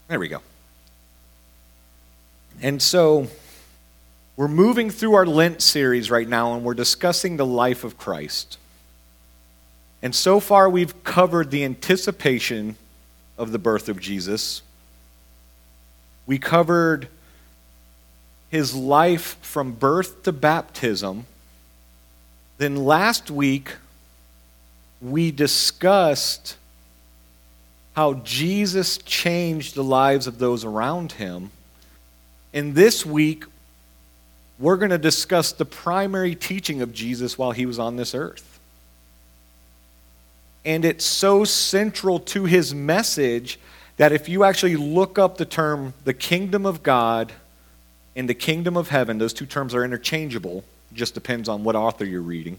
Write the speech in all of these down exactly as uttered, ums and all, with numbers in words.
There we go. And so we're moving through our Lent series right now, and we're discussing the life of Christ. And so far we've covered the anticipation of the birth of Jesus. We covered his life from birth to baptism. Then last week we discussed how Jesus changed the lives of those around him. And this week, we're going to discuss the primary teaching of Jesus while he was on this earth. And it's so central to his message that if you actually look up the term the kingdom of God and the kingdom of heaven, those two terms are interchangeable, just depends on what author you're reading.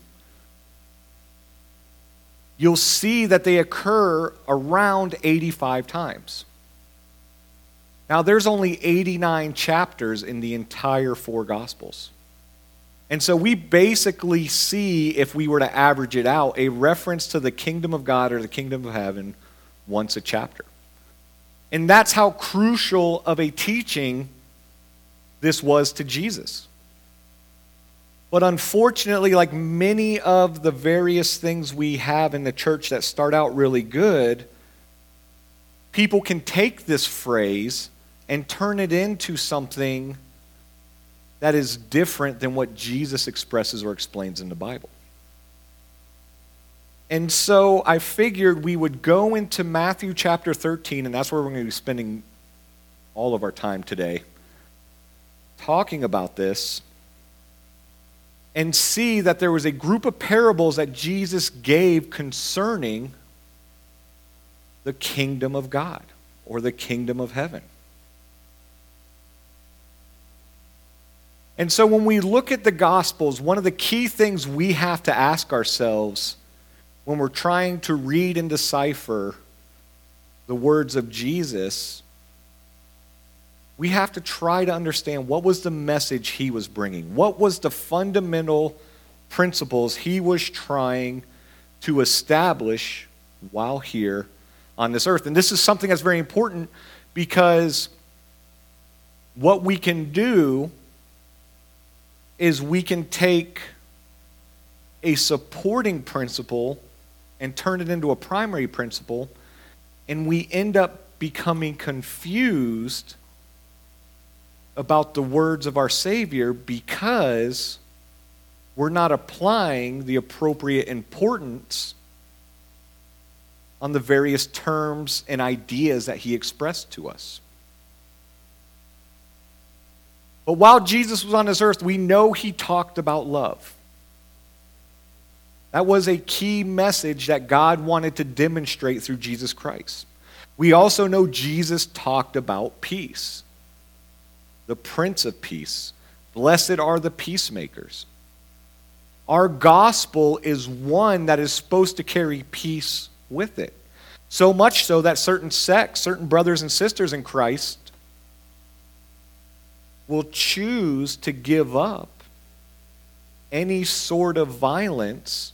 You'll see that they occur around eighty-five times. Now, there's only eighty-nine chapters in the entire four Gospels. And so we basically see, if we were to average it out, a reference to the kingdom of God or the kingdom of heaven once a chapter. And that's how crucial of a teaching this was to Jesus. But unfortunately, like many of the various things we have in the church that start out really good, people can take this phrase and turn it into something that is different than what Jesus expresses or explains in the Bible. And so I figured we would go into Matthew chapter thirteen, and that's where we're going to be spending all of our time today, talking about this, and see that there was a group of parables that Jesus gave concerning the kingdom of God or the kingdom of heaven. And so when we look at the Gospels, one of the key things we have to ask ourselves when we're trying to read and decipher the words of Jesus, we have to try to understand what was the message he was bringing. What was the fundamental principles he was trying to establish while here on this earth. And this is something that's very important because what we can do is we can take a supporting principle and turn it into a primary principle, and we end up becoming confused about the words of our Savior because we're not applying the appropriate importance on the various terms and ideas that he expressed to us. But while Jesus was on this earth, we know he talked about love. That was a key message that God wanted to demonstrate through Jesus Christ. We also know Jesus talked about peace. The Prince of Peace. Blessed are the peacemakers. Our gospel is one that is supposed to carry peace with it. So much so that certain sects, certain brothers and sisters in Christ, will choose to give up any sort of violence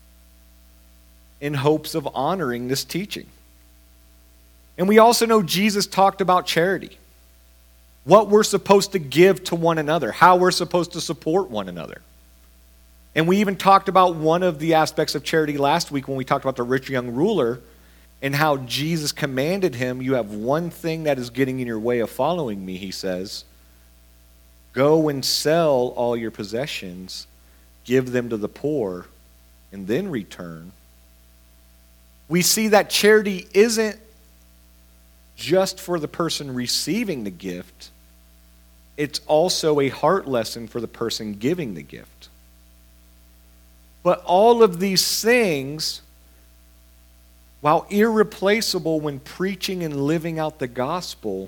in hopes of honoring this teaching. And we also know Jesus talked about charity. What we're supposed to give to one another, how we're supposed to support one another. And we even talked about one of the aspects of charity last week when we talked about the rich young ruler and how Jesus commanded him, you have one thing that is getting in your way of following me, he says. Go and sell all your possessions, give them to the poor, and then return. We see that charity isn't just for the person receiving the gift, it's also a heart lesson for the person giving the gift. But all of these things, while irreplaceable when preaching and living out the gospel,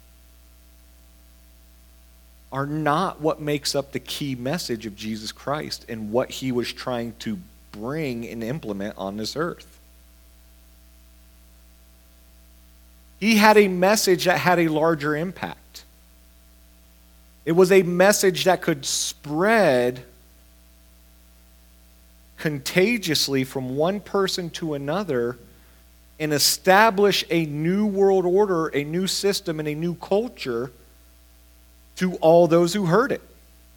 are not what makes up the key message of Jesus Christ and what he was trying to bring and implement on this earth. He had a message that had a larger impact. It was a message that could spread contagiously from one person to another and establish a new world order, a new system, and a new culture to all those who heard it.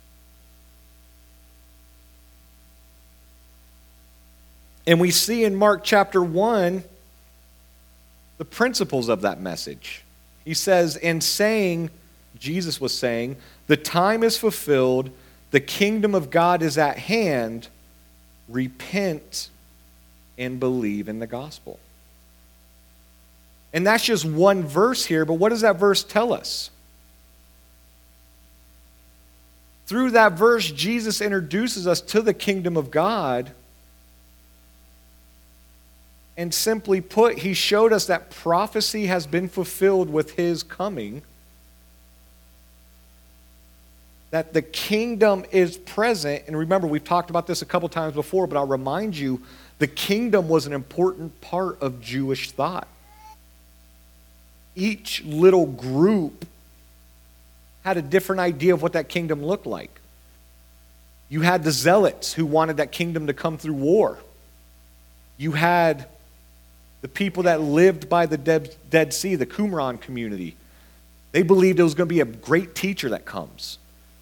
And we see in Mark chapter one the principles of that message. He says, and saying, Jesus was saying, the time is fulfilled, the kingdom of God is at hand, repent and believe in the gospel. And that's just one verse here, but what does that verse tell us? Through that verse, Jesus introduces us to the kingdom of God. And simply put, he showed us that prophecy has been fulfilled with his coming. That the kingdom is present. And remember, we've talked about this a couple times before, but I'll remind you, the kingdom was an important part of Jewish thought. Each little group had a different idea of what that kingdom looked like. You had the zealots who wanted that kingdom to come through war. You had the people that lived by the Dead, Dead Sea, the Qumran community. They believed it was going to be a great teacher that comes.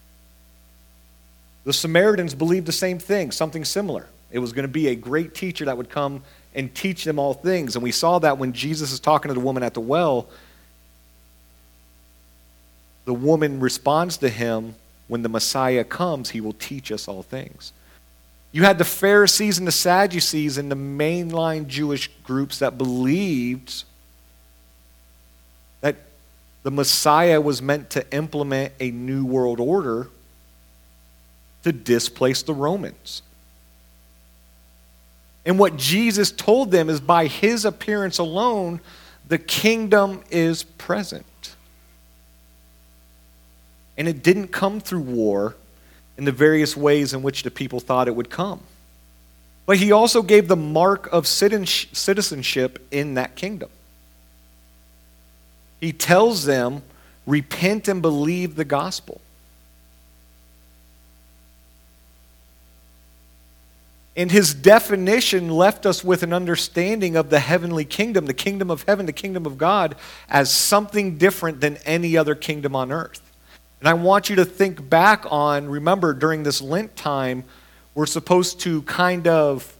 The Samaritans believed the same thing, something similar. It was going to be a great teacher that would come and teach them all things. And we saw that when Jesus is talking to the woman at the well. The woman responds to him, when the Messiah comes, he will teach us all things. You had the Pharisees and the Sadducees and the mainline Jewish groups that believed that the Messiah was meant to implement a new world order to displace the Romans. And what Jesus told them is by his appearance alone, the kingdom is present. And it didn't come through war in the various ways in which the people thought it would come. But he also gave the mark of citizenship in that kingdom. He tells them, repent and believe the gospel. And his definition left us with an understanding of the heavenly kingdom, the kingdom of heaven, the kingdom of God, as something different than any other kingdom on earth. And I want you to think back on, remember, during this Lent time, we're supposed to kind of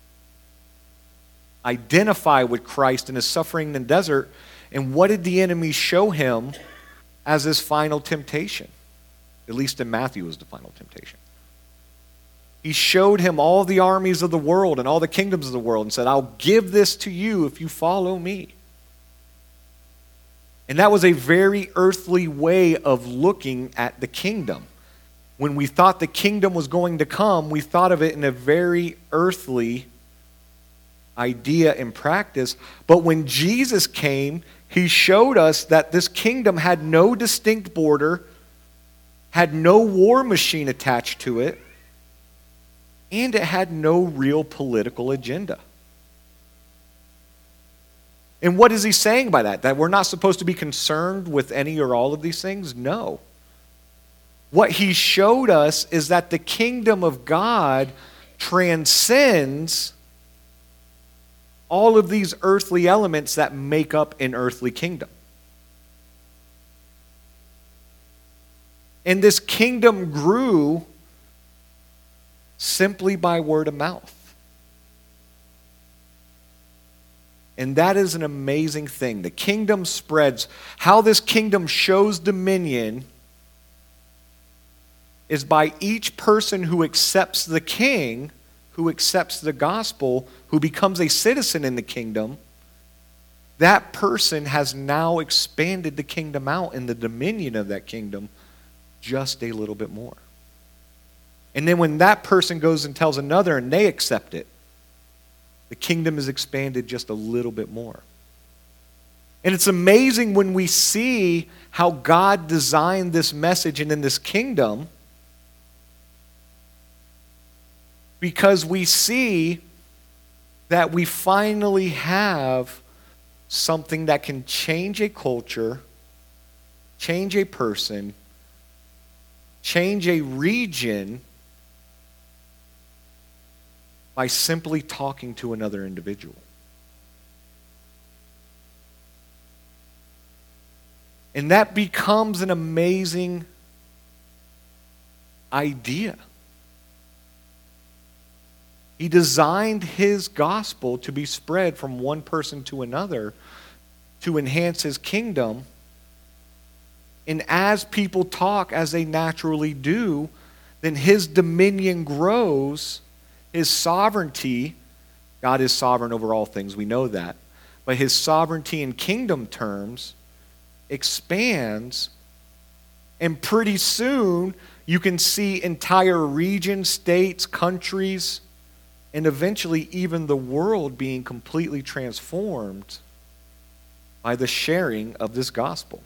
identify with Christ in his suffering in the desert. And what did the enemy show him as his final temptation? At least in Matthew was the final temptation. He showed him all the armies of the world and all the kingdoms of the world and said, I'll give this to you if you follow me. And that was a very earthly way of looking at the kingdom. When we thought the kingdom was going to come, we thought of it in a very earthly idea and practice. But when Jesus came, he showed us that this kingdom had no distinct border, had no war machine attached to it, and it had no real political agenda. And what is he saying by that? That we're not supposed to be concerned with any or all of these things? No. What he showed us is that the kingdom of God transcends all of these earthly elements that make up an earthly kingdom. And this kingdom grew simply by word of mouth. And that is an amazing thing. The kingdom spreads. How this kingdom shows dominion is by each person who accepts the king, who accepts the gospel, who becomes a citizen in the kingdom. That person has now expanded the kingdom out and the dominion of that kingdom just a little bit more. And then when that person goes and tells another and they accept it, the kingdom is expanded just a little bit more. And it's amazing when we see how God designed this message and in this kingdom, because we see that we finally have something that can change a culture, change a person, change a region by simply talking to another individual. And that becomes an amazing idea. He designed his gospel to be spread from one person to another to enhance his kingdom. And as people talk, as they naturally do, then his dominion grows, his sovereignty. God is sovereign over all things, we know that. But his sovereignty in kingdom terms expands, and pretty soon you can see entire regions, states, countries, and eventually even the world being completely transformed by the sharing of this gospel.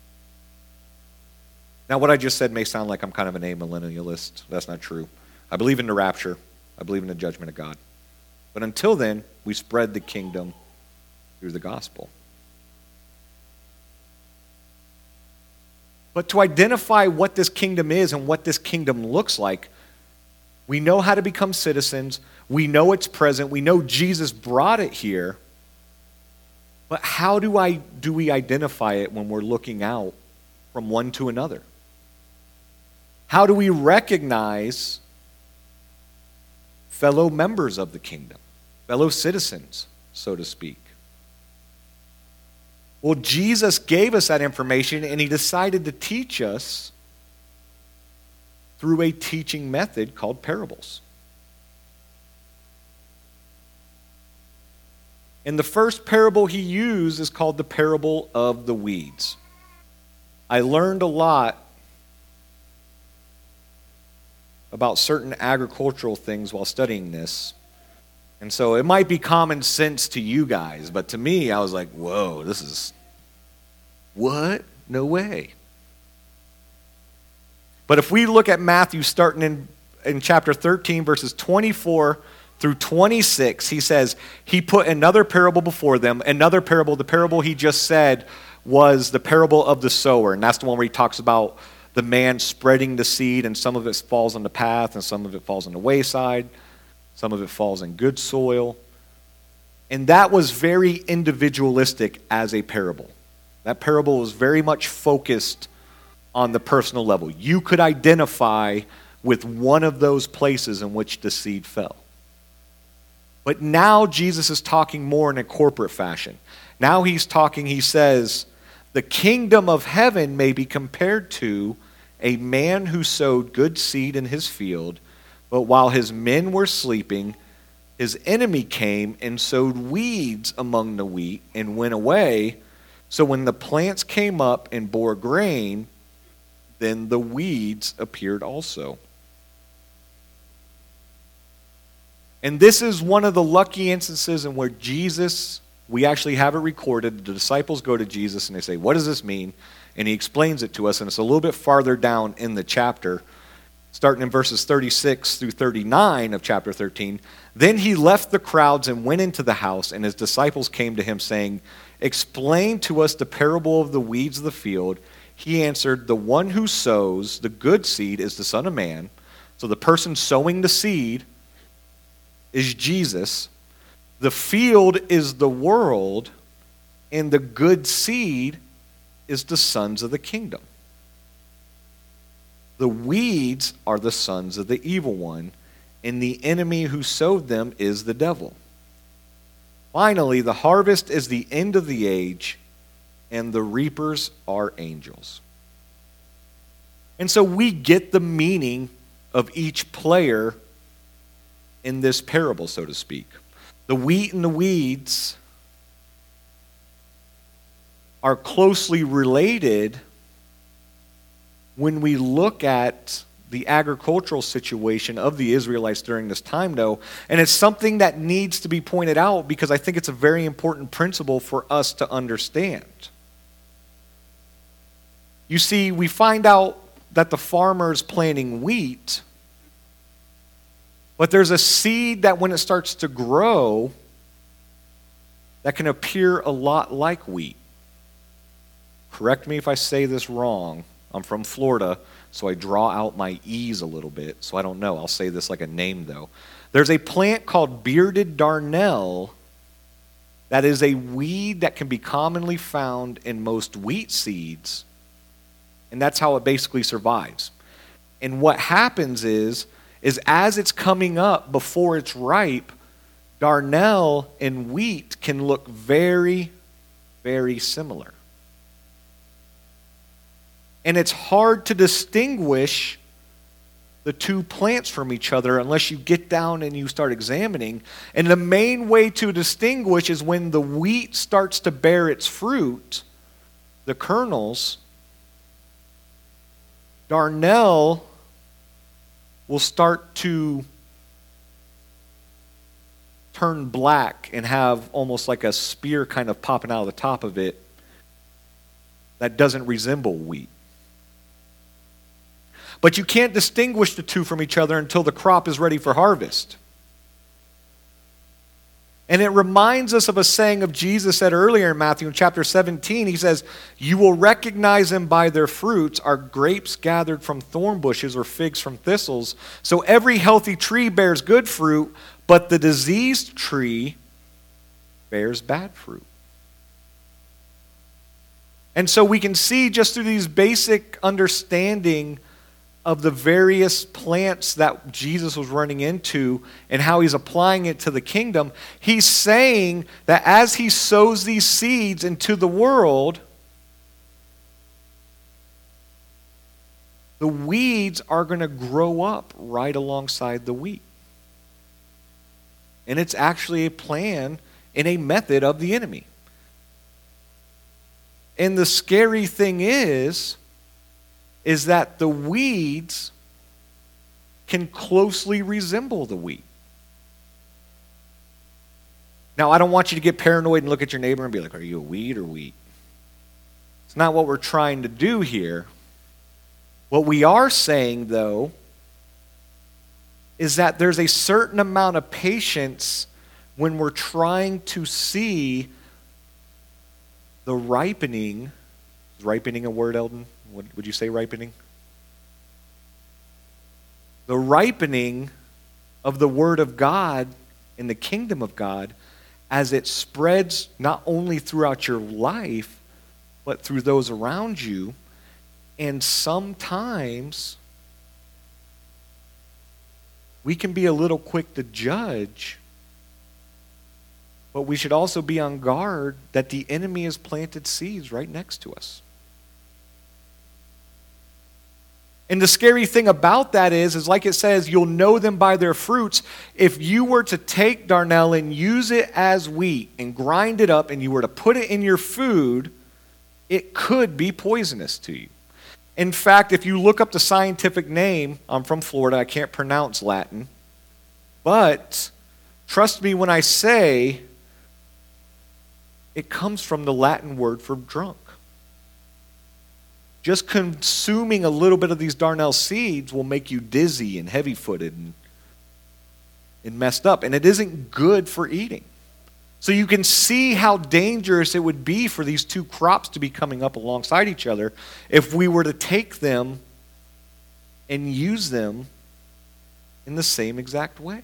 Now, what I just said may sound like I'm kind of an amillennialist. That's not true. I believe in the rapture. I believe in the judgment of God. But until then, we spread the kingdom through the gospel. But to identify what this kingdom is and what this kingdom looks like, we know how to become citizens. We know it's present. We know Jesus brought it here. But how do I do we identify it when we're looking out from one to another? How do we recognize fellow members of the kingdom, fellow citizens, so to speak? Well, Jesus gave us that information, and he decided to teach us through a teaching method called parables. And the first parable he used is called the parable of the weeds. I learned a lot about certain agricultural things while studying this. And so it might be common sense to you guys, but to me, I was like, whoa, this is, what? No way. But if we look at Matthew starting in, in chapter thirteen, verses twenty-four through twenty-six, he says, he put another parable before them. Another parable, the parable he just said was the parable of the sower. And that's the one where he talks about the man spreading the seed, and some of it falls on the path, and some of it falls on the wayside. Some of it falls in good soil. And that was very individualistic as a parable. That parable was very much focused on the personal level. You could identify with one of those places in which the seed fell. But now Jesus is talking more in a corporate fashion. Now he's talking, he says, the kingdom of heaven may be compared to a man who sowed good seed in his field, but while his men were sleeping, his enemy came and sowed weeds among the wheat and went away. So when the plants came up and bore grain, then the weeds appeared also. And this is one of the lucky instances in where Jesus, we actually have it recorded. The disciples go to Jesus and they say, what does this mean? And he explains it to us, and it's a little bit farther down in the chapter, starting in verses thirty-six through thirty-nine of chapter thirteen. Then he left the crowds and went into the house, and his disciples came to him saying, explain to us the parable of the weeds of the field. He answered, the one who sows the good seed is the Son of Man. So the person sowing the seed is Jesus. The field is the world, and the good seed is the sons of the kingdom. The weeds are the sons of the evil one, and the enemy who sowed them is the devil. Finally, the harvest is the end of the age, and the reapers are angels. And so we get the meaning of each player in this parable, so to speak. The wheat and the weeds are closely related when we look at the agricultural situation of the Israelites during this time, though. And it's something that needs to be pointed out because I think it's a very important principle for us to understand. You see, we find out that the farmer is planting wheat, but there's a seed that when it starts to grow that can appear a lot like wheat. Correct me if I say this wrong. I'm from Florida, so I draw out my E's a little bit, so I don't know. I'll say this like a name, though. There's a plant called bearded darnel that is a weed that can be commonly found in most wheat seeds, and that's how it basically survives. And what happens is, is as it's coming up before it's ripe, darnel and wheat can look very, very similar. And it's hard to distinguish the two plants from each other unless you get down and you start examining. And the main way to distinguish is when the wheat starts to bear its fruit, the kernels, darnel will start to turn black and have almost like a spear kind of popping out of the top of it that doesn't resemble wheat. But you can't distinguish the two from each other until the crop is ready for harvest. And it reminds us of a saying of Jesus said earlier in Matthew in chapter seventeen. He says, "You will recognize them by their fruits. Are grapes gathered from thorn bushes or figs from thistles? So every healthy tree bears good fruit, but the diseased tree bears bad fruit." And so we can see just through these basic understanding of the various plants that Jesus was running into and how he's applying it to the kingdom, he's saying that as he sows these seeds into the world, the weeds are going to grow up right alongside the wheat. And it's actually a plan and a method of the enemy. And the scary thing is, is that the weeds can closely resemble the wheat. Now, I don't want you to get paranoid and look at your neighbor and be like, are you a weed or wheat? It's not what we're trying to do here. What we are saying, though, is that there's a certain amount of patience when we're trying to see the ripening. Is ripening a word, Eldon? What would you say, ripening? The ripening of the Word of God in the kingdom of God as it spreads not only throughout your life, but through those around you. And sometimes we can be a little quick to judge, but we should also be on guard that the enemy has planted seeds right next to us. And the scary thing about that is, is like it says, you'll know them by their fruits. If you were to take darnel and use it as wheat and grind it up and you were to put it in your food, it could be poisonous to you. In fact, if you look up the scientific name, I'm from Florida, I can't pronounce Latin, but trust me when I say it comes from the Latin word for drunk. Just consuming a little bit of these darnel seeds will make you dizzy and heavy-footed and, and messed up. And it isn't good for eating. So you can see how dangerous it would be for these two crops to be coming up alongside each other if we were to take them and use them in the same exact way.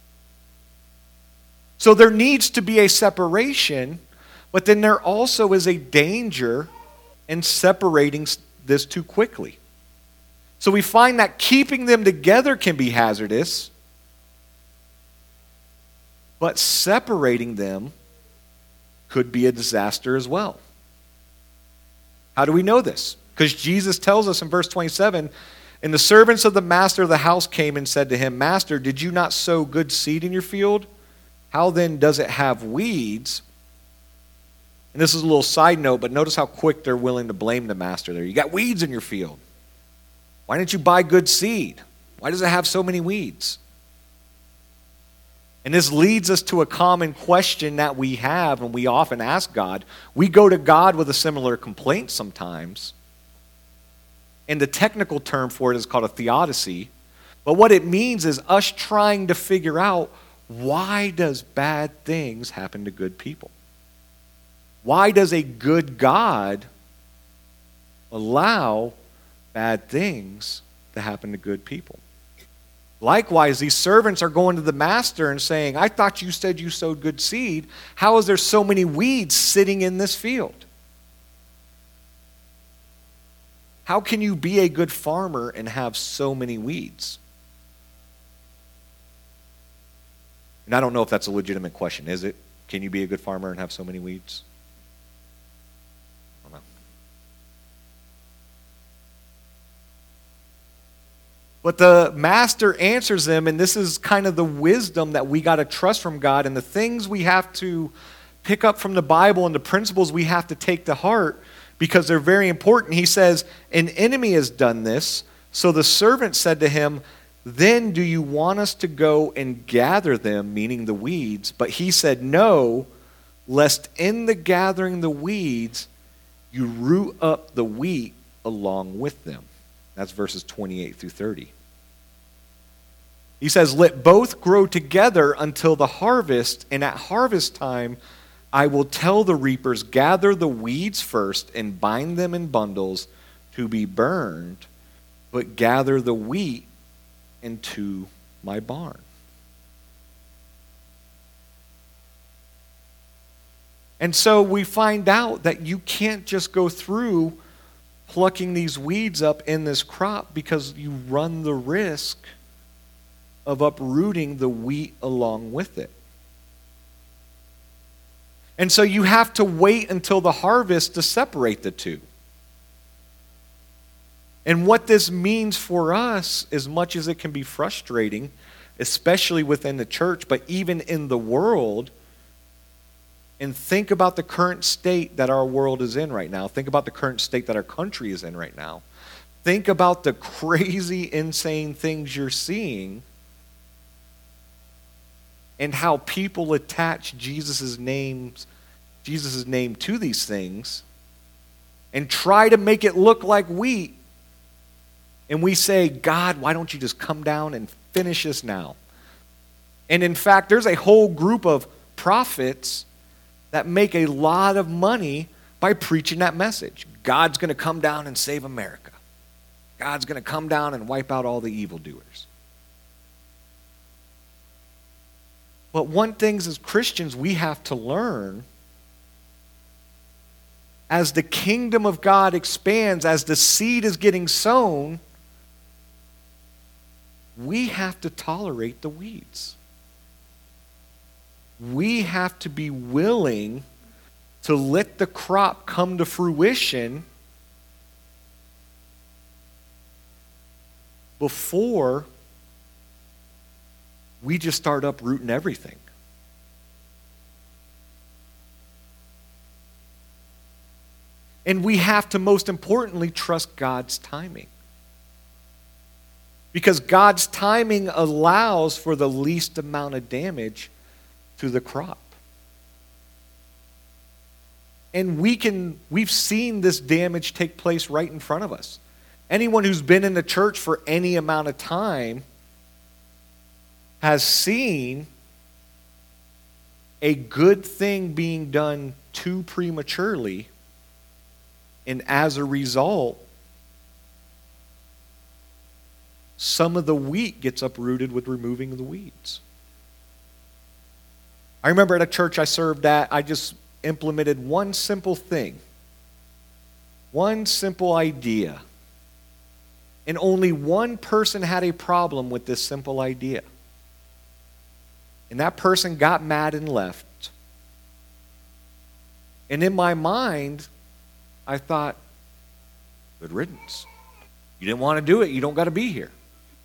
So there needs to be a separation, but then there also is a danger in separating this too quickly. So we find that keeping them together can be hazardous, but separating them could be a disaster as well. How do we know this? Because Jesus tells us in verse twenty-seven, "And the servants of the master of the house came and said to him, 'Master, did you not sow good seed in your field? How then does it have weeds?'" And this is a little side note, but notice how quick they're willing to blame the master there. You got weeds in your field. Why didn't you buy good seed? Why does it have so many weeds? And this leads us to a common question that we have and we often ask God. We go to God with a similar complaint sometimes. And the technical term for it is called a theodicy. But what it means is us trying to figure out, why does bad things happen to good people? Why does a good God allow bad things to happen to good people? Likewise, these servants are going to the master and saying, I thought you said you sowed good seed. How is there so many weeds sitting in this field? How can you be a good farmer and have so many weeds? And I don't know if that's a legitimate question, is it? Can you be a good farmer and have so many weeds? I don't know. But the master answers them, and this is kind of the wisdom that we got to trust from God, and the things we have to pick up from the Bible and the principles we have to take to heart because they're very important. He says, an enemy has done this. So the servant said to him, then do you want us to go and gather them, meaning the weeds? But he said, no, lest in the gathering the weeds, you root up the wheat along with them. That's verses twenty-eight through thirty. He says, let both grow together until the harvest, and at harvest time I will tell the reapers, gather the weeds first and bind them in bundles to be burned, but gather the wheat into my barn. And so we find out that you can't just go through plucking these weeds up in this crop because you run the risk of uprooting the wheat along with it. And so you have to wait until the harvest to separate the two. And what this means for us, as much as it can be frustrating, especially within the church, but even in the world, and think about the current state that our world is in right now. Think about the current state that our country is in right now. Think about the crazy, insane things you're seeing and how people attach Jesus' names, Jesus' name to these things and try to make it look like wheat. And we say, God, why don't you just come down and finish this now? And in fact, there's a whole group of prophets that make a lot of money by preaching that message. God's going to come down and save America. God's going to come down and wipe out all the evildoers. But one thing as Christians we have to learn, as the kingdom of God expands, as the seed is getting sown, we have to tolerate the weeds. We have to be willing to let the crop come to fruition before we just start uprooting everything. And we have to, most importantly, trust God's timing. Because God's timing allows for the least amount of damage to the crop. And we can, we've seen this damage take place right in front of us. Anyone who's been in the church for any amount of time has seen a good thing being done too prematurely, and as a result, some of the wheat gets uprooted with removing the weeds. I remember at a church I served at, I just implemented one simple thing, one simple idea, and only one person had a problem with this simple idea. And that person got mad and left. And in my mind, I thought, good riddance. You didn't want to do it, you don't got to be here.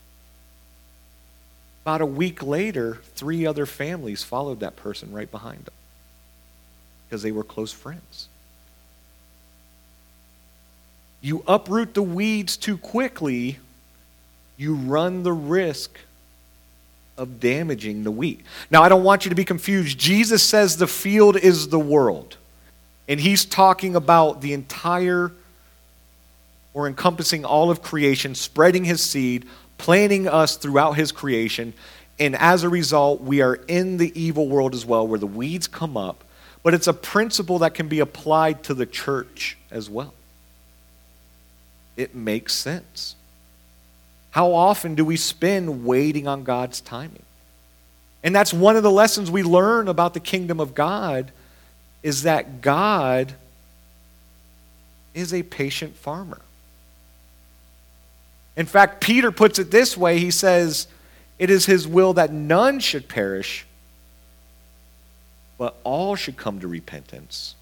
About a week later, three other families followed that person right behind them because they were close friends. You uproot the weeds too quickly, you run the risk of damaging the wheat. Now, I don't want you to be confused. Jesus says the field is the world. And he's talking about the entire, or encompassing all of creation, spreading his seed, planting us throughout his creation. And as a result, we are in the evil world as well, where the weeds come up. But it's a principle that can be applied to the church as well. It makes sense. How often do we spend waiting on God's timing? And that's one of the lessons we learn about the kingdom of God, is that God is a patient farmer. In fact, Peter puts it this way. He says, it is his will that none should perish, but all should come to repentance.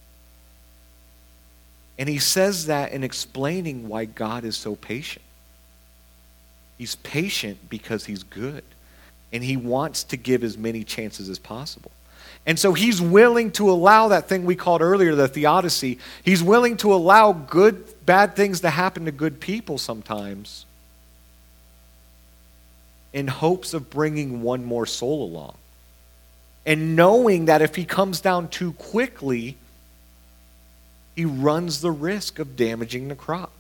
And he says that in explaining why God is so patient. He's patient because he's good, and he wants to give as many chances as possible. And so he's willing to allow that thing we called earlier, the theodicy. He's willing to allow good, bad things to happen to good people sometimes in hopes of bringing one more soul along. And knowing that if he comes down too quickly, he runs the risk of damaging the crop.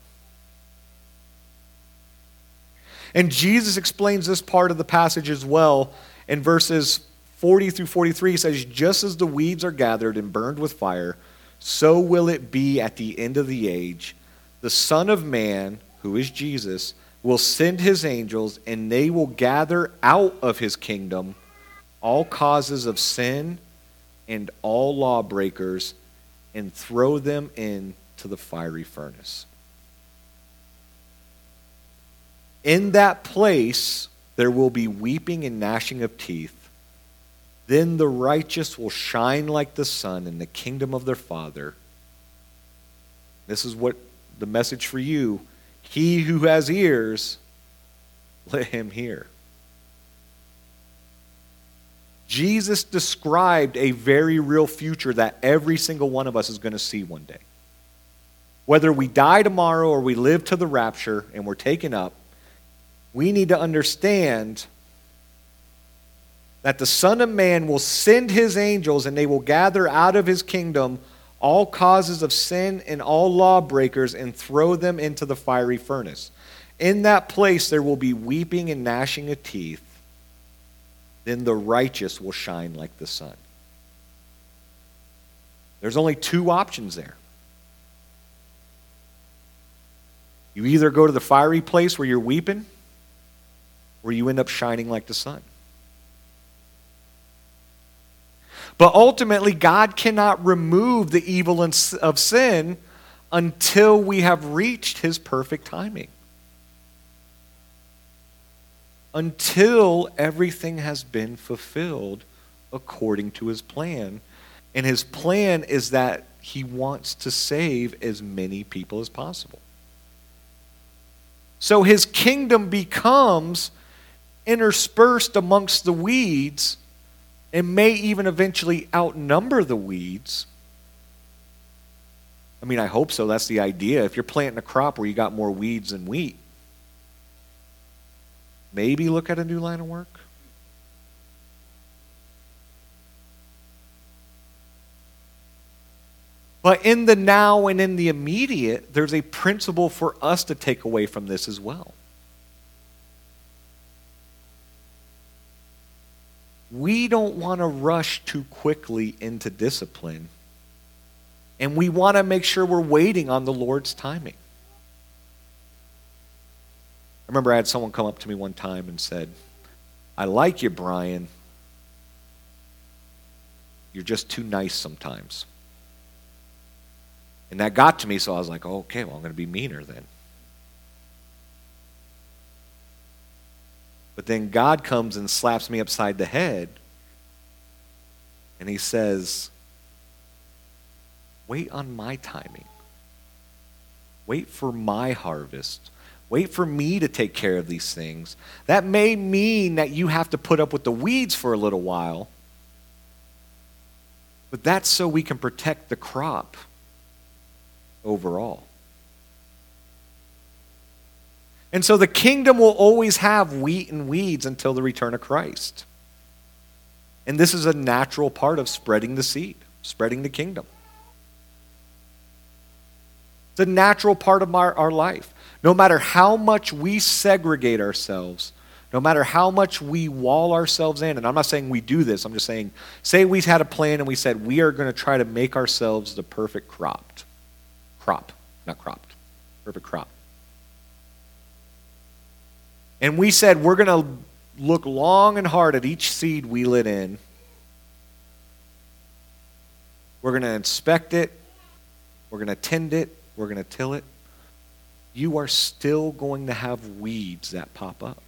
And Jesus explains this part of the passage as well in verses forty through forty-three. He says, just as the weeds are gathered and burned with fire, so will it be at the end of the age. The Son of Man, who is Jesus, will send his angels, and they will gather out of his kingdom all causes of sin and all lawbreakers, and throw them into the fiery furnace. In that place, there will be weeping and gnashing of teeth. Then the righteous will shine like the sun in the kingdom of their Father. This is what the message for you. He who has ears, let him hear. Jesus described a very real future that every single one of us is going to see one day. Whether we die tomorrow or we live to the rapture and we're taken up, we need to understand that the Son of Man will send his angels, and they will gather out of his kingdom all causes of sin and all lawbreakers and throw them into the fiery furnace. In that place there will be weeping and gnashing of teeth. Then the righteous will shine like the sun. There's only two options there. You either go to the fiery place where you're weeping, or you end up shining like the sun. But ultimately, God cannot remove the evil of sin until we have reached his perfect timing. Until everything has been fulfilled according to his plan. And his plan is that he wants to save as many people as possible. So his kingdom becomes interspersed amongst the weeds, and may even eventually outnumber the weeds. I mean, I hope so. That's the idea. If you're planting a crop where you got more weeds than wheat, maybe look at a new line of work. But in the now and in the immediate, there's a principle for us to take away from this as well. We don't want to rush too quickly into discipline. And we want to make sure we're waiting on the Lord's timing. I remember I had someone come up to me one time and said, I like you, Brian. You're just too nice sometimes. And that got to me, so I was like, oh, okay, well, I'm going to be meaner then. But then God comes and slaps me upside the head, and he says, wait on my timing. Wait for my harvest. Wait for me to take care of these things. That may mean that you have to put up with the weeds for a little while, but that's so we can protect the crop overall. And so the kingdom will always have wheat and weeds until the return of Christ. And this is a natural part of spreading the seed, spreading the kingdom. It's a natural part of our, our life. No matter how much we segregate ourselves, no matter how much we wall ourselves in, and I'm not saying we do this, I'm just saying, say we had a plan and we said we are going to try to make ourselves the perfect cropped. Crop, not cropped, perfect crop. And we said we're going to look long and hard at each seed we lit in. We're going to inspect it. We're going to tend it. We're going to till it. You are still going to have weeds that pop up.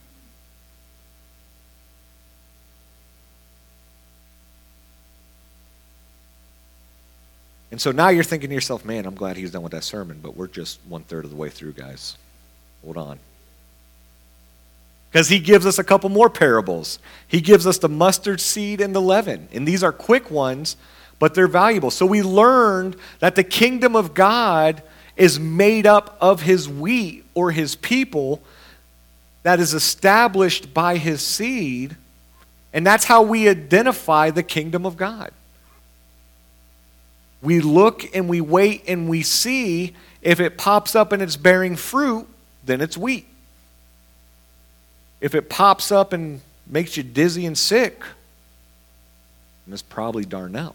And so now you're thinking to yourself, man, I'm glad he's done with that sermon, but we're just one third of the way through, guys. Hold on. Because he gives us a couple more parables. He gives us the mustard seed and the leaven. And these are quick ones, but they're valuable. So we learned that the kingdom of God is made up of his wheat or his people that is established by his seed. And that's how we identify the kingdom of God. We look and we wait and we see if it pops up and it's bearing fruit, then it's wheat. If it pops up and makes you dizzy and sick, then it's probably darnel.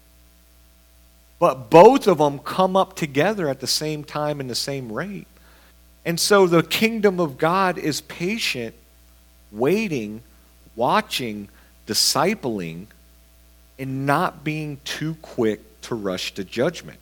But both of them come up together at the same time in the same rate. And so the kingdom of God is patient, waiting, watching, discipling, and not being too quick to rush to judgment.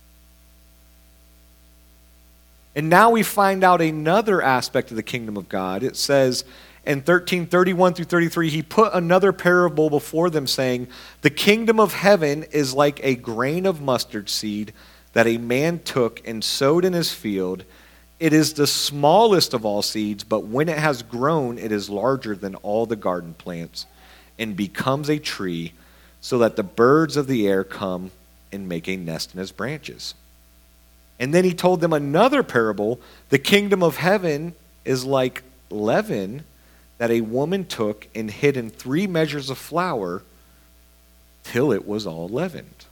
And now we find out another aspect of the kingdom of God. It says in thirteen thirty-one through thirty-three, he put another parable before them, saying, the kingdom of heaven is like a grain of mustard seed that a man took and sowed in his field. It is the smallest of all seeds, but when it has grown, it is larger than all the garden plants and becomes a tree, so that the birds of the air come and make a nest in its branches. And then he told them another parable. The kingdom of heaven is like leaven that a woman took and hid in three measures of flour till it was all leavened.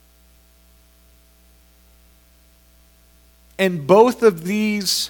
And both of these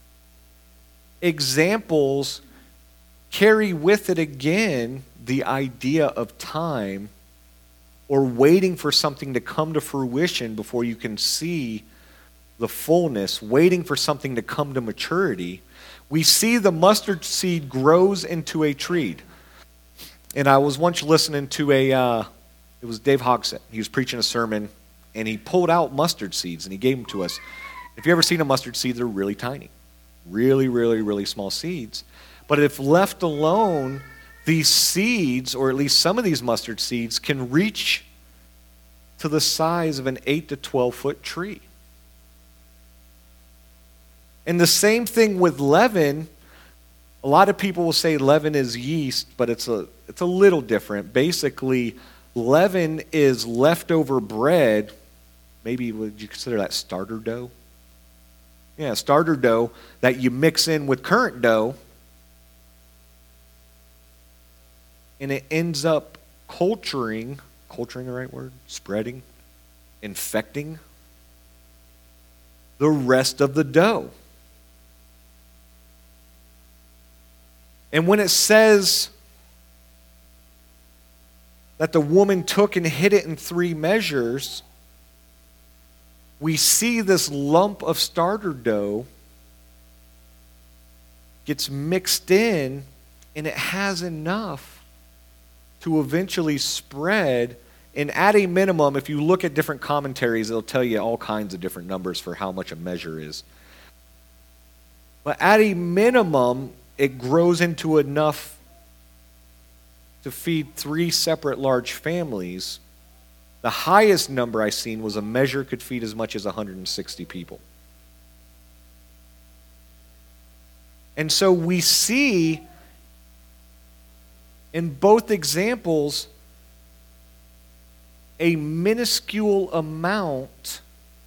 examples carry with it again the idea of time, or waiting for something to come to fruition before you can see the fullness, waiting for something to come to maturity. We see the mustard seed grows into a tree. And I was once listening to a, uh, it was Dave Hogsett. He was preaching a sermon, and he pulled out mustard seeds, and he gave them to us. If you've ever seen a mustard seed, they're really tiny. Really, really, really small seeds. But if left alone, these seeds, or at least some of these mustard seeds, can reach to the size of an eight to twelve foot tree. And the same thing with leaven. A lot of people will say leaven is yeast, but it's a, it's a little different. Basically, leaven is leftover bread. Maybe would you consider that starter dough? Yeah, starter dough that you mix in with current dough, and it ends up culturing, culturing the right word? Spreading, infecting the rest of the dough. And when it says that the woman took and hid it in three measures, we see this lump of starter dough gets mixed in, and it has enough to eventually spread. And at a minimum, if you look at different commentaries, it'll tell you all kinds of different numbers for how much a measure is. But at a minimum, it grows into enough to feed three separate large families. The highest number I seen was a measure could feed as much as one hundred sixty people. And so we see in both examples a minuscule amount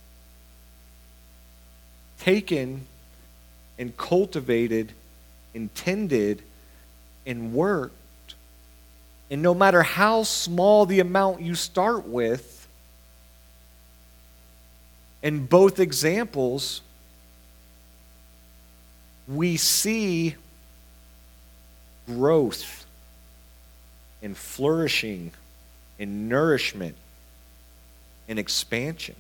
taken and cultivated, intended, and worked. And no matter how small the amount you start with, in both examples, we see growth and flourishing and nourishment and expansion.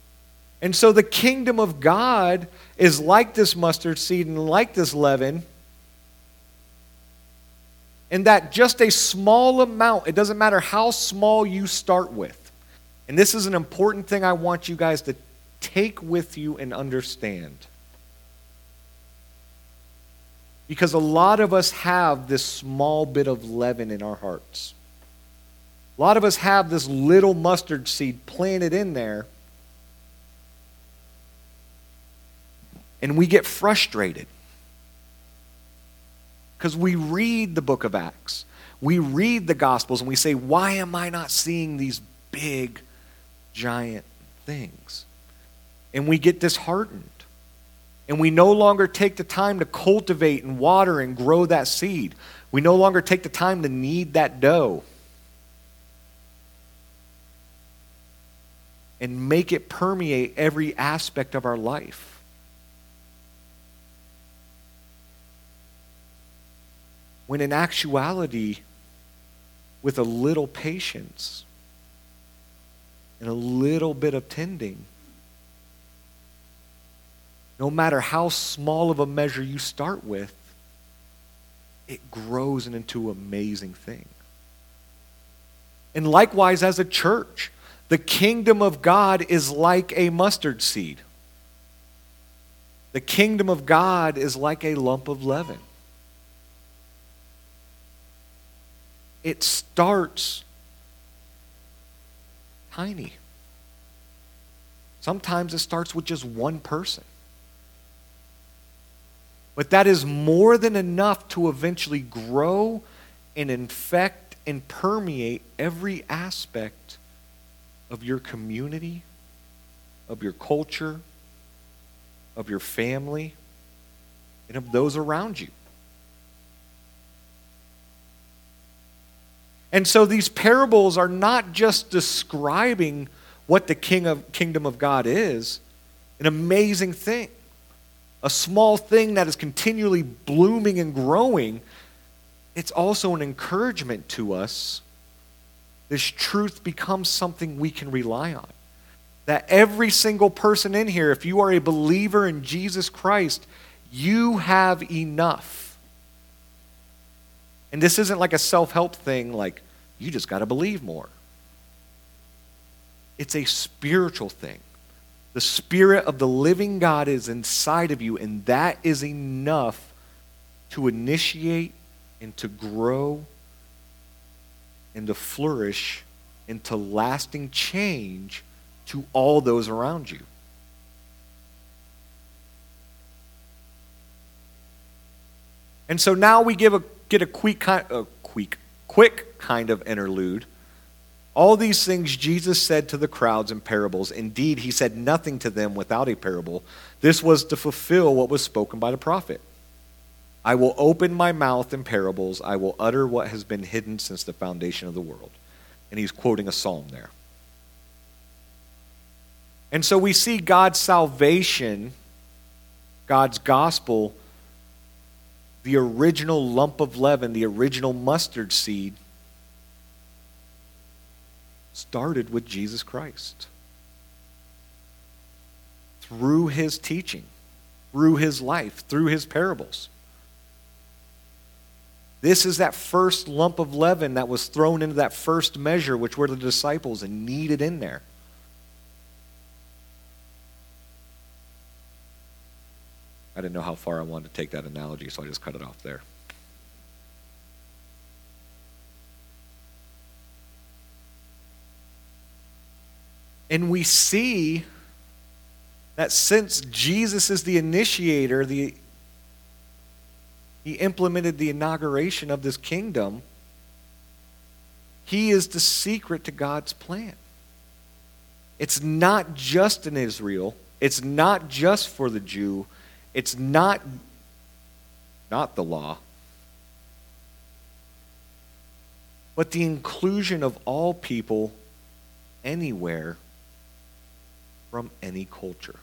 And so the kingdom of God is like this mustard seed and like this leaven, And that just a small amount, it doesn't matter how small you start with. And this is an important thing I want you guys to take with you and understand. Because a lot of us have this small bit of leaven in our hearts. A lot of us have this little mustard seed planted in there. And we get frustrated. Because we read the book of Acts. We read the Gospels and we say, why am I not seeing these big, giant things? And we get disheartened. And we no longer take the time to cultivate and water and grow that seed. We no longer take the time to knead that dough and make it permeate every aspect of our life. When in actuality, with a little patience and a little bit of tending, no matter how small of a measure you start with, it grows into an amazing thing. And likewise, as a church, the kingdom of God is like a mustard seed. The kingdom of God is like a lump of leaven. It starts tiny. Sometimes it starts with just one person. But that is more than enough to eventually grow and infect and permeate every aspect of your community, of your culture, of your family, and of those around you. And so these parables are not just describing what the king of, kingdom of God is, an amazing thing. A small thing that is continually blooming and growing. It's also an encouragement to us. This truth becomes something we can rely on. That every single person in here, if you are a believer in Jesus Christ, you have enough. And this isn't like a self-help thing, like you just got to believe more. It's a spiritual thing. The Spirit of the living God is inside of you, and that is enough to initiate and to grow and to flourish into lasting change to all those around you. And so now we give a get a quick, a quick, quick kind of interlude. All these things Jesus said to the crowds in parables. Indeed, he said nothing to them without a parable. This was to fulfill what was spoken by the prophet. I will open my mouth in parables. I will utter what has been hidden since the foundation of the world. And he's quoting a psalm there. And so we see God's salvation, God's gospel, the original lump of leaven, the original mustard seed, started with Jesus Christ. Through his teaching, through his life, through his parables. This is that first lump of leaven that was thrown into that first measure, which were the disciples, and kneaded in there. I didn't know how far I wanted to take that analogy, so I just cut it off there. And we see that since Jesus is the initiator, the, he implemented the inauguration of this kingdom, he is the secret to God's plan. It's not just in Israel. It's not just for the Jew. It's not, not the law. But the inclusion of all people anywhere from any culture.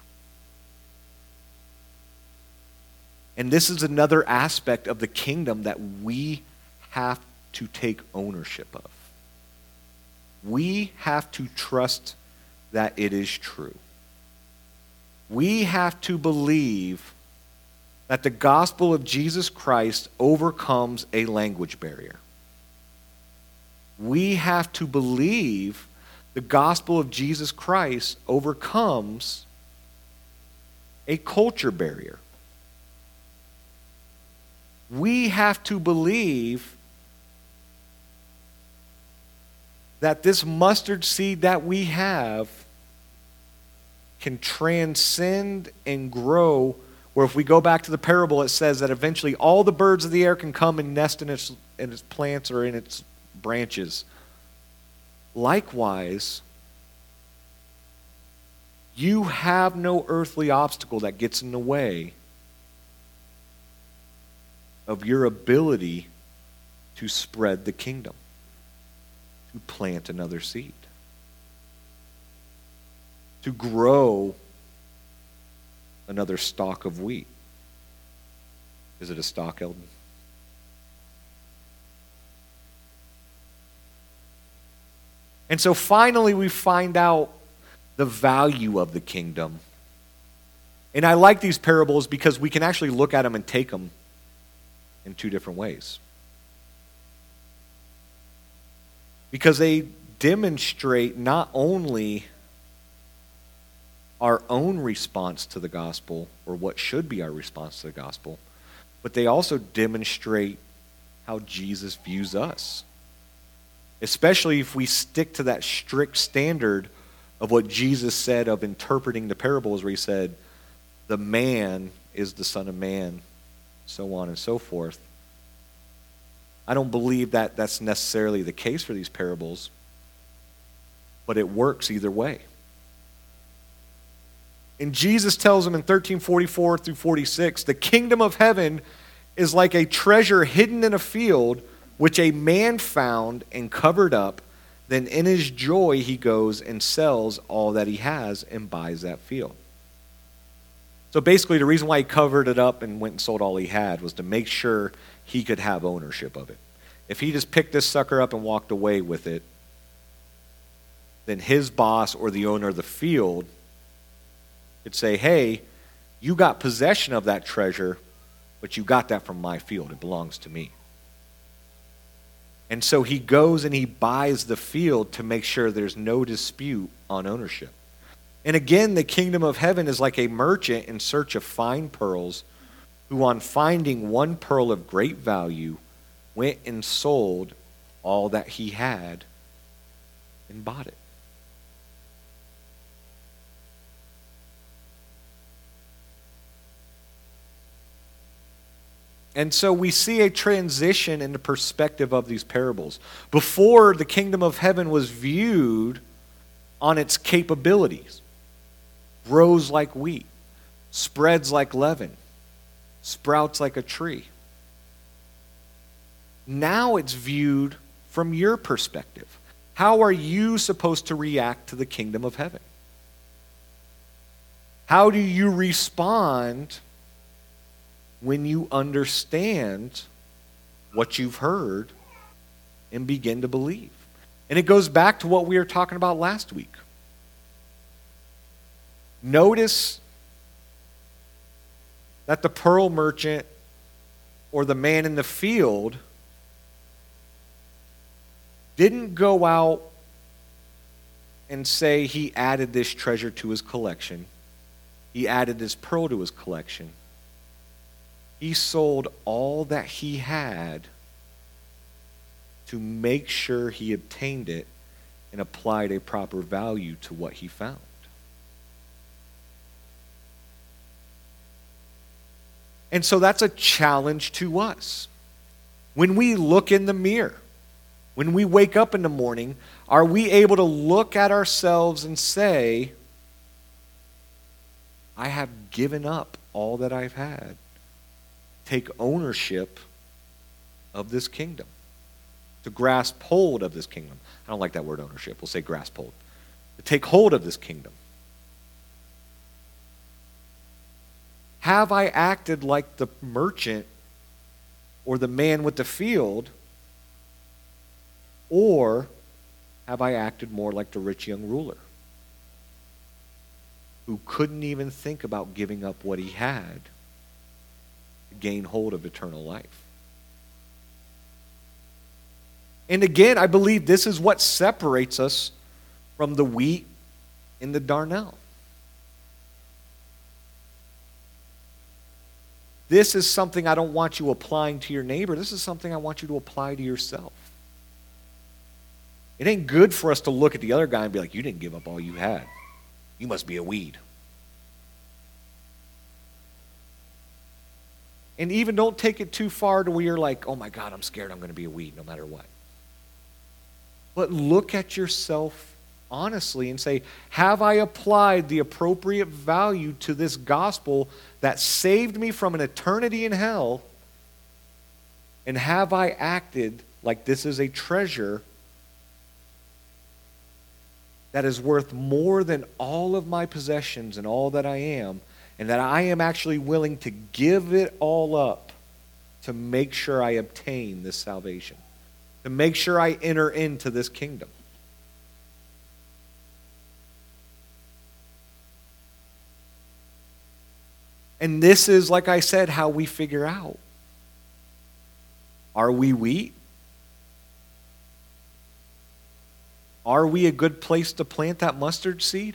And this is another aspect of the kingdom that we have to take ownership of. We have to trust that it is true. We have to believe that the gospel of Jesus Christ overcomes a language barrier. We have to believe the gospel of Jesus Christ overcomes a culture barrier. We have to believe that this mustard seed that we have can transcend and grow, where if we go back to the parable, it says that eventually all the birds of the air can come and nest in its, in its plants or in its branches. Likewise, you have no earthly obstacle that gets in the way of your ability to spread the kingdom, to plant another seed, to grow another stalk of wheat. Is it a stalk, Eldon? And so finally we find out the value of the kingdom. And I like these parables because we can actually look at them and take them in two different ways. Because they demonstrate not only our own response to the gospel, or what should be our response to the gospel, but they also demonstrate how Jesus views us. Especially if we stick to that strict standard of what Jesus said of interpreting the parables, where he said, the man is the Son of Man, so on and so forth. I don't believe that that's necessarily the case for these parables, but it works either way. And Jesus tells them in thirteen forty-four through forty-six, the kingdom of heaven is like a treasure hidden in a field, which a man found and covered up. Then in his joy he goes and sells all that he has and buys that field. So basically the reason why he covered it up and went and sold all he had was to make sure he could have ownership of it. If he just picked this sucker up and walked away with it, then his boss or the owner of the field could say, hey, you got possession of that treasure, but you got that from my field. It belongs to me. And so he goes and he buys the field to make sure there's no dispute on ownership. And again, the kingdom of heaven is like a merchant in search of fine pearls, who on finding one pearl of great value went and sold all that he had and bought it. And so we see a transition in the perspective of these parables. Before, the kingdom of heaven was viewed on its capabilities. Grows like wheat, spreads like leaven, sprouts like a tree. Now it's viewed from your perspective. How are you supposed to react to the kingdom of heaven? How do you respond when you understand what you've heard and begin to believe? And it goes back to what we were talking about last week. Notice that the pearl merchant or the man in the field didn't go out and say he added this treasure to his collection. He added this pearl to his collection. He sold all that he had to make sure he obtained it and applied a proper value to what he found. And so that's a challenge to us. When we look in the mirror, when we wake up in the morning, are we able to look at ourselves and say, I have given up all that I've had. Take ownership of this kingdom. To grasp hold of this kingdom. I don't like that word ownership. We'll say grasp hold. To take hold of this kingdom. Have I acted like the merchant or the man with the field, or have I acted more like the rich young ruler who couldn't even think about giving up what he had to gain hold of eternal life. And again, I believe this is what separates us from the wheat and the darnel. This is something I don't want you applying to your neighbor. This is something I want you to apply to yourself. It ain't good for us to look at the other guy and be like, you didn't give up all you had. You must be a weed. And even don't take it too far to where you're like, oh my God, I'm scared I'm going to be a weed no matter what. But look at yourself honestly and say, have I applied the appropriate value to this gospel that saved me from an eternity in hell? And have I acted like this is a treasure that is worth more than all of my possessions and all that I am, and that I am actually willing to give it all up to make sure I obtain this salvation, to make sure I enter into this kingdom? And this is, like I said, how we figure out. Are we wheat? Are we a good place to plant that mustard seed?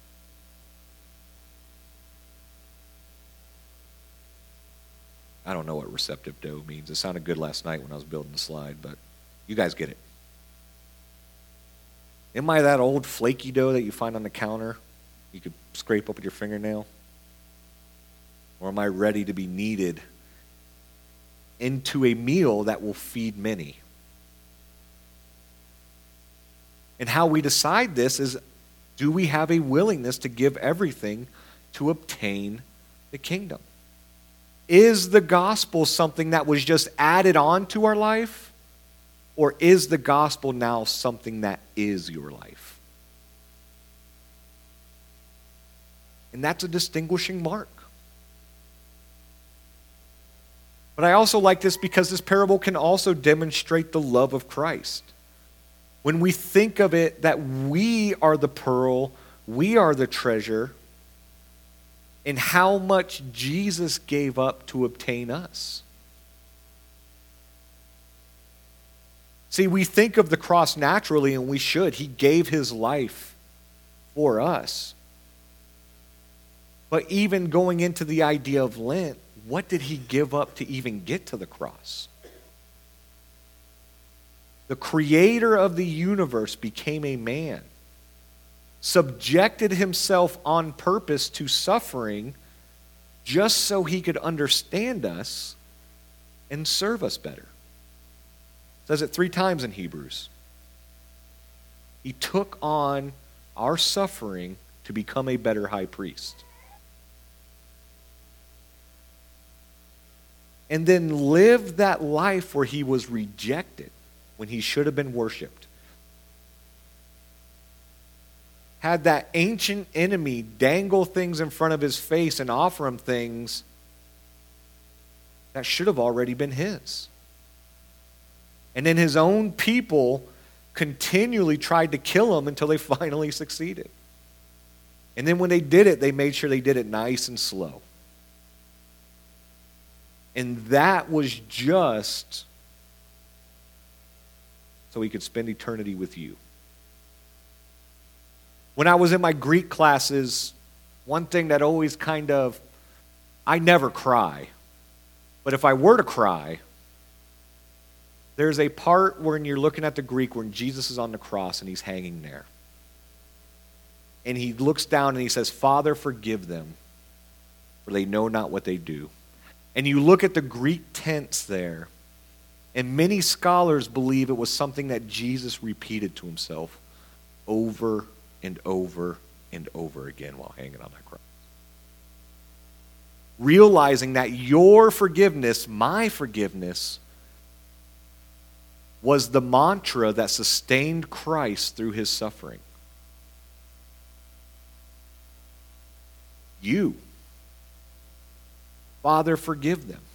I don't know what receptive dough means. It sounded good last night when I was building the slide, but you guys get it. Am I that old flaky dough that you find on the counter you could scrape up with your fingernail? Or am I ready to be kneaded into a meal that will feed many? And how we decide this is, do we have a willingness to give everything to obtain the kingdom? Is the gospel something that was just added on to our life? Or is the gospel now something that is your life? And that's a distinguishing mark. But I also like this because this parable can also demonstrate the love of Christ. When we think of it that we are the pearl, we are the treasure, and how much Jesus gave up to obtain us. See, we think of the cross naturally, and we should. He gave his life for us. But even going into the idea of Lent, what did he give up to even get to the cross? The creator of the universe became a man, subjected himself on purpose to suffering just so he could understand us and serve us better. It says it three times in Hebrews. He took on our suffering to become a better high priest. And then lived that life where he was rejected when he should have been worshipped. Had that ancient enemy dangle things in front of his face and offer him things that should have already been his. And then his own people continually tried to kill him until they finally succeeded. And then when they did it, they made sure they did it nice and slow. And that was just so he could spend eternity with you. When I was in my Greek classes, one thing that always kind of, I never cry. But if I were to cry, there's a part when you're looking at the Greek when Jesus is on the cross and he's hanging there. And he looks down and he says, Father, forgive them, for they know not what they do. And you look at the Greek tense there, and many scholars believe it was something that Jesus repeated to himself over and over and over again while hanging on that cross. Realizing that your forgiveness, my forgiveness, was the mantra that sustained Christ through his suffering. You. Father, forgive them.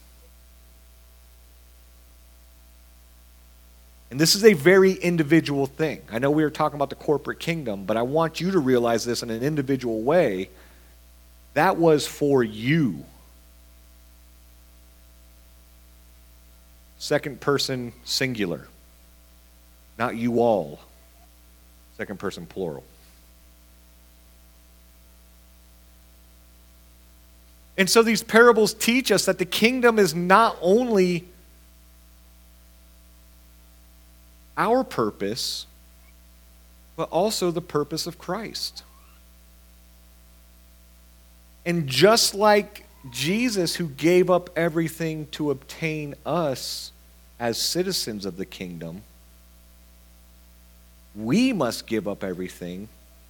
And this is a very individual thing. I know we were talking about the corporate kingdom, but I want you to realize this in an individual way. That was for you. second person singular, not you all, second person plural. And so these parables teach us that the kingdom is not only our purpose, but also the purpose of Christ. And just like Jesus, who gave up everything to obtain us as citizens of the kingdom, we must give up everything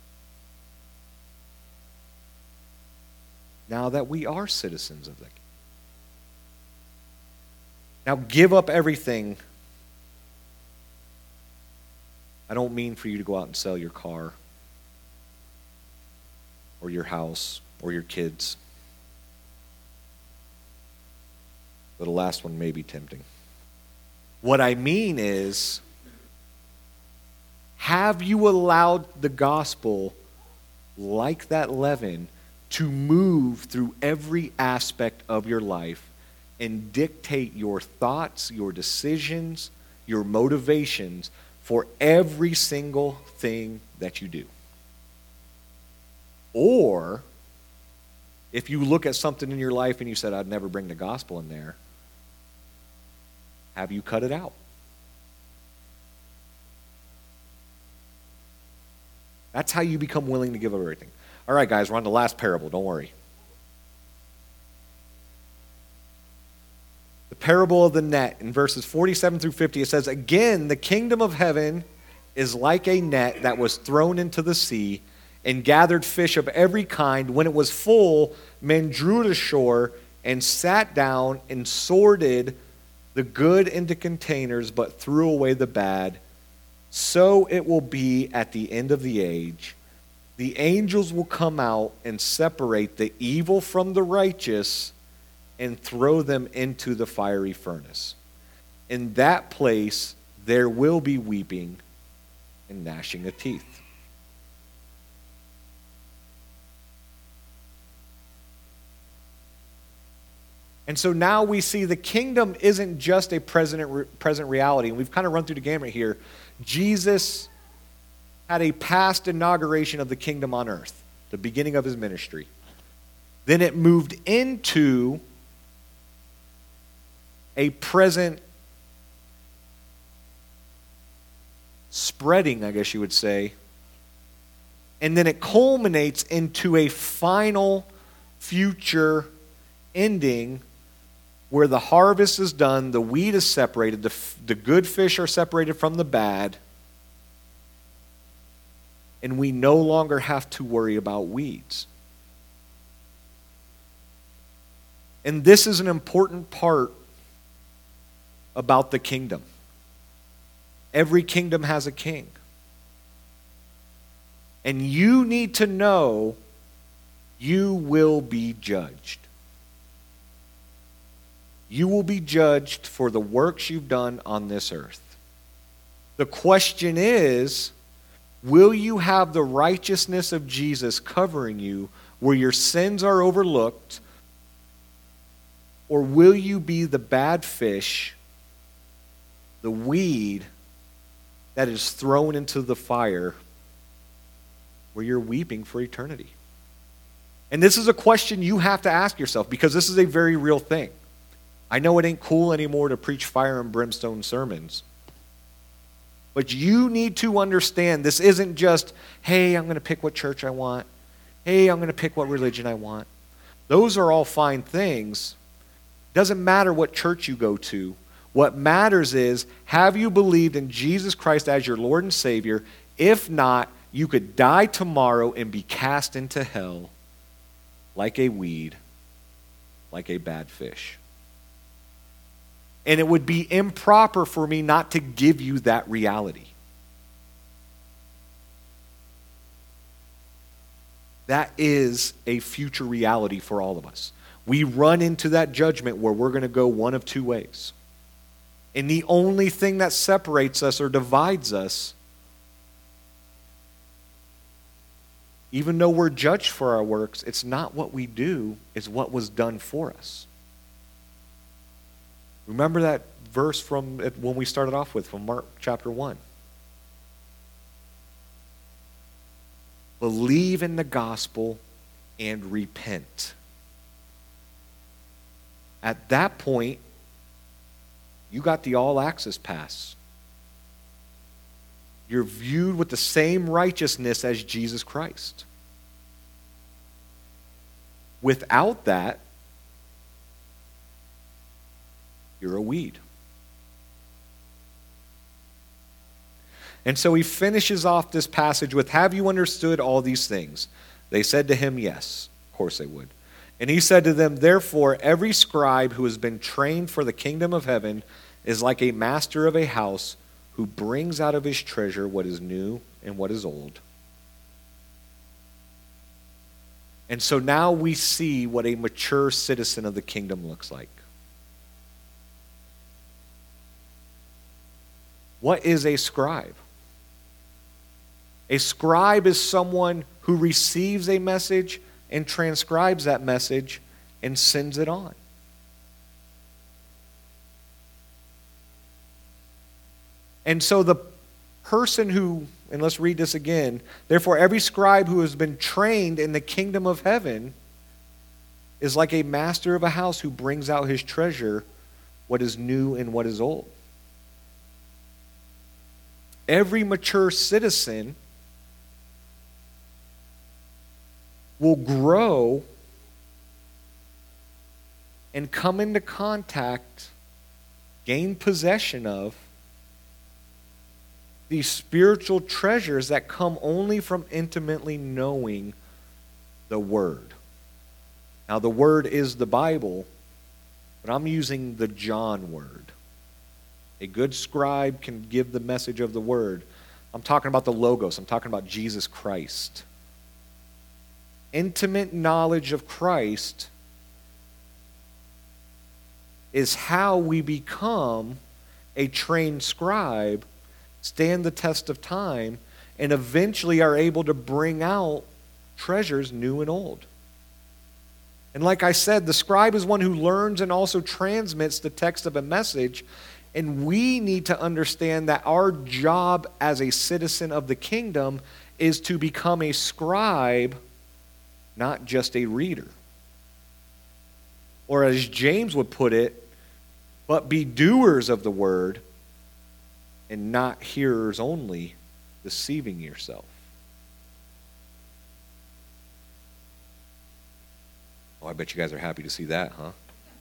now that we are citizens of the kingdom. Now, give up everything. I don't mean for you to go out and sell your car or your house or your kids. But the last one may be tempting. What I mean is, have you allowed the gospel, like that leaven, to move through every aspect of your life and dictate your thoughts, your decisions, your motivations for every single thing that you do? Or, if you look at something in your life and you said, I'd never bring the gospel in there, have you cut it out? That's how you become willing to give up everything. All right, guys, we're on the last parable. Don't worry. The parable of the net in verses forty-seven through fifty, it says, again, the kingdom of heaven is like a net that was thrown into the sea and gathered fish of every kind. When it was full, men drew it ashore and sat down and sorted the good into containers, but threw away the bad. So it will be at the end of the age. The angels will come out and separate the evil from the righteous and throw them into the fiery furnace. In that place there will be weeping and gnashing of teeth. And so now we see the kingdom isn't just a present, present reality. And we've kind of run through the gamut here. Jesus had a past inauguration of the kingdom on earth, the beginning of his ministry. Then it moved into a present spreading, I guess you would say. And then it culminates into a final future ending where the harvest is done, the wheat is separated, the, the good fish are separated from the bad, and we no longer have to worry about weeds. And this is an important part about the kingdom. Every kingdom has a king. And you need to know you will be judged. You will be judged for the works you've done on this earth. The question is, will you have the righteousness of Jesus covering you where your sins are overlooked, or will you be the bad fish, the weed that is thrown into the fire where you're weeping for eternity? And this is a question you have to ask yourself, because this is a very real thing. I know it ain't cool anymore to preach fire and brimstone sermons. But you need to understand this isn't just, hey, I'm going to pick what church I want. Hey, I'm going to pick what religion I want. Those are all fine things. It doesn't matter what church you go to. What matters is, have you believed in Jesus Christ as your Lord and Savior? If not, you could die tomorrow and be cast into hell like a weed, like a bad fish. And it would be improper for me not to give you that reality. That is a future reality for all of us. We run into that judgment where we're going to go one of two ways. And the only thing that separates us or divides us, even though we're judged for our works, it's not what we do, it's what was done for us. Remember that verse from when we started off with, from Mark chapter one. Believe in the gospel and repent. At that point, you got the all-access pass. You're viewed with the same righteousness as Jesus Christ. Without that, you're a weed. And so he finishes off this passage with, have you understood all these things? They said to him, yes. Of course they would. And he said to them, therefore, every scribe who has been trained for the kingdom of heaven is like a master of a house who brings out of his treasure what is new and what is old. And so now we see what a mature citizen of the kingdom looks like. What is a scribe? A scribe is someone who receives a message and transcribes that message and sends it on. And so the person who, and let's read this again, therefore every scribe who has been trained in the kingdom of heaven is like a master of a house who brings out his treasure, what is new and what is old. Every mature citizen will grow and come into contact, gain possession of these spiritual treasures that come only from intimately knowing the Word. Now, the Word is the Bible, but I'm using the John word. A good scribe can give the message of the Word. I'm talking about the Logos. I'm talking about Jesus Christ. Intimate knowledge of Christ is how we become a trained scribe, stand the test of time, and eventually are able to bring out treasures new and old. And like I said, the scribe is one who learns and also transmits the text of a message. And we need to understand that our job as a citizen of the kingdom is to become a scribe, not just a reader. Or as James would put it, but be doers of the word and not hearers only, deceiving yourself. Oh, I bet you guys are happy to see that, huh?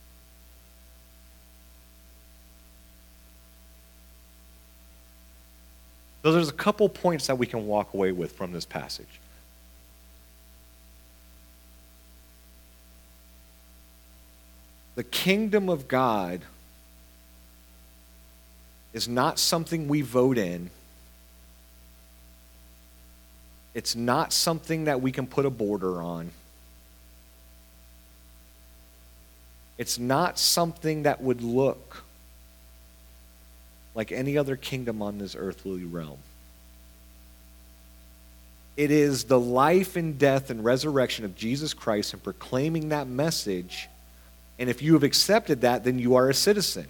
So there's a couple points that we can walk away with from this passage. The kingdom of God is not something we vote in. It's not something that we can put a border on. It's not something that would look like any other kingdom on this earthly realm. It is the life and death and resurrection of Jesus Christ and proclaiming that message. And if you have accepted that, then you are a citizen.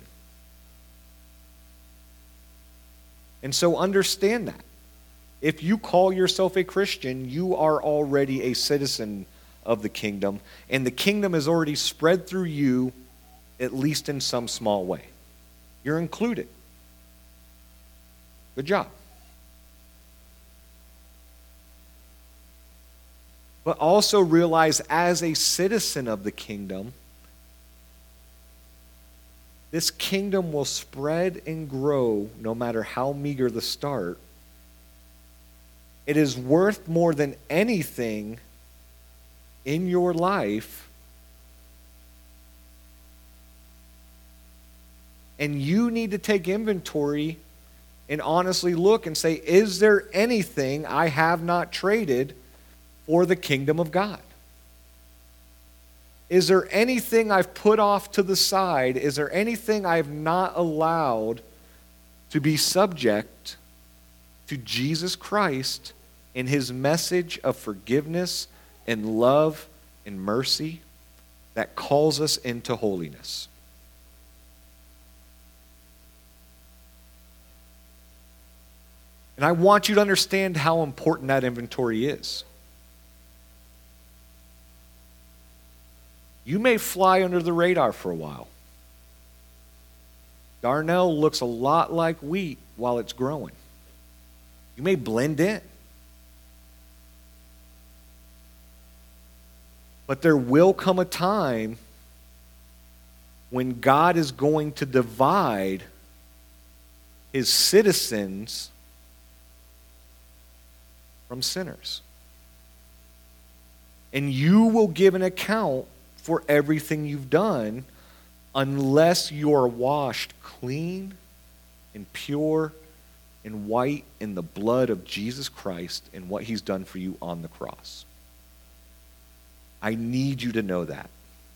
And so understand that. If you call yourself a Christian, you are already a citizen of the kingdom. And the kingdom is already spread through you, at least in some small way. You're included. Good job. But also realize, as a citizen of the kingdom, this kingdom will spread and grow no matter how meager the start. It is worth more than anything in your life. And you need to take inventory and honestly look and say, is there anything I have not traded for the kingdom of God? Is there anything I've put off to the side? Is there anything I've not allowed to be subject to Jesus Christ and his message of forgiveness and love and mercy that calls us into holiness? And I want you to understand how important that inventory is. You may fly under the radar for a while. Darnell looks a lot like wheat while it's growing. You may blend in. But there will come a time when God is going to divide his citizens from sinners. And you will give an account for everything you've done unless you are washed clean and pure and white in the blood of Jesus Christ and what he's done for you on the cross. I need you to know that.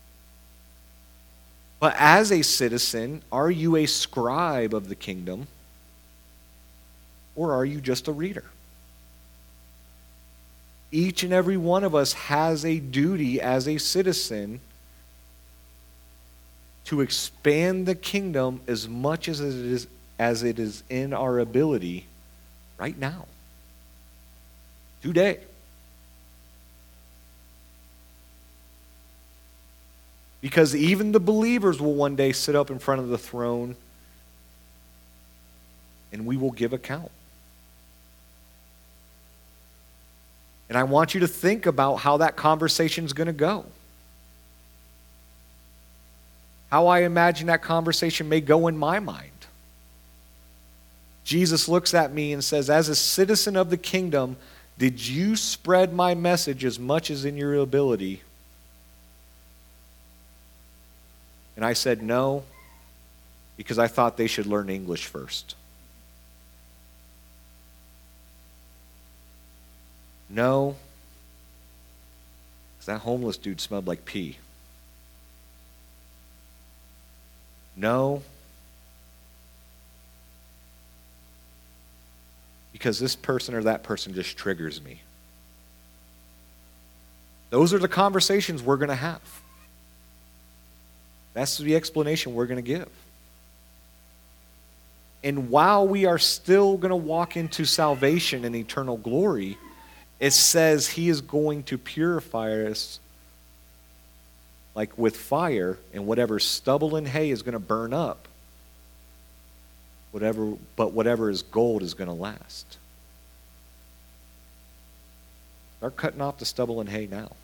But as a citizen, are you a scribe of the kingdom, or are you just a reader? Each and every one of us has a duty as a citizen to expand the kingdom as much as it is, as it is in our ability right now, today. Because even the believers will one day sit up in front of the throne and we will give account. And I want you to think about how that conversation is going to go. How I imagine that conversation may go in my mind. Jesus looks at me and says, as a citizen of the kingdom, did you spread my message as much as in your ability? And I said no, because I thought they should learn English first. No, because that homeless dude smelled like pee. No, because this person or that person just triggers me. Those are the conversations we're going to have. That's the explanation we're going to give. And while we are still going to walk into salvation and eternal glory, it says he is going to purify us like with fire, and whatever stubble and hay is going to burn up. Whatever, but whatever is gold is going to last. Start cutting off the stubble and hay now.